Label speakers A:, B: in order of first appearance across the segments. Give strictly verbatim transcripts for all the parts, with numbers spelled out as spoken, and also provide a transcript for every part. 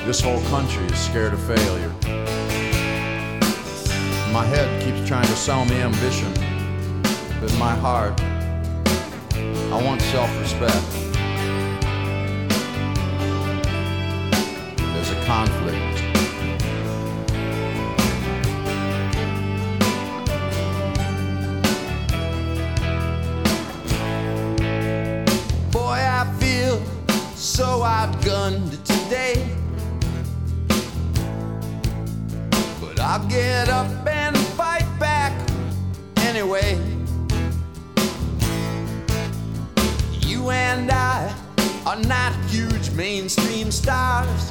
A: This whole country is scared of failure. My head keeps trying to sell me ambition, but in my heart, I want self-respect. There's a conflict. Boy, I feel so outgunned today, but I'll get up and fight back anyway. You and I are not huge mainstream stars,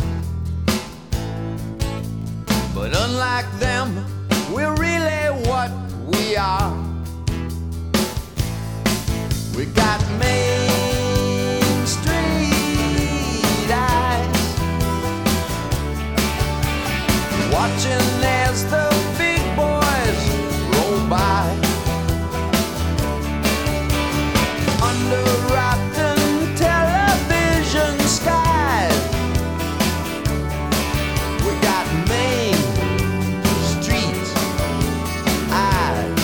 A: but unlike them, we're really what we are. We got Main Street eyes, watching as the big boys roll by. Under rotten television skies, we got Main Street eyes.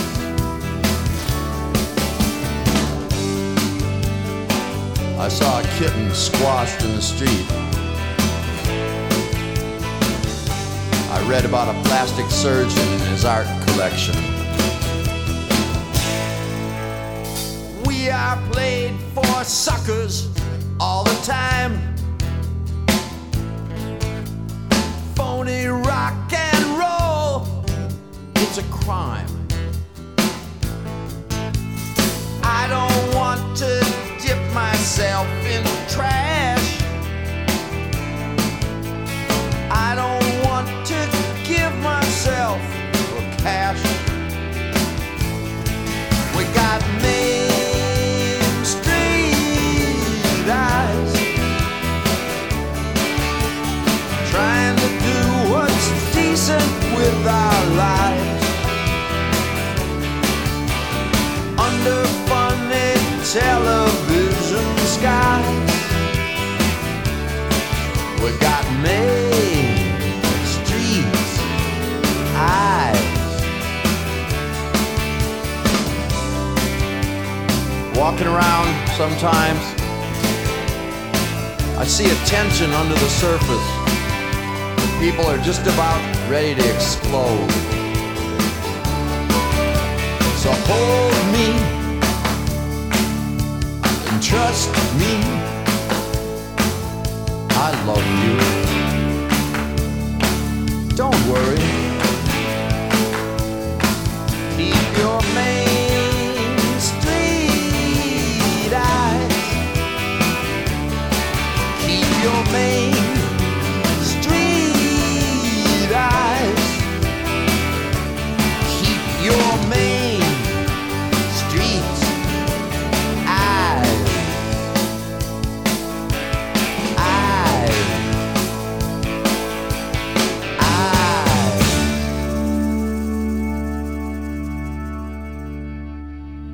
A: I saw a kitten squashed in the street. I read about a plastic surgeon and his art collection. We are played for suckers all the time. Phony rock and roll, it's a crime. I don't want to dip myself in trash. I don't want to give myself for cash. We got Main Street eyes, trying to do what's decent with our lives. Under funny television skies, we got Main Street eyes. Walking around sometimes, I see a tension under the surface. People are just about ready to explode. So hold me and trust me, I love you. Don't worry, keep your man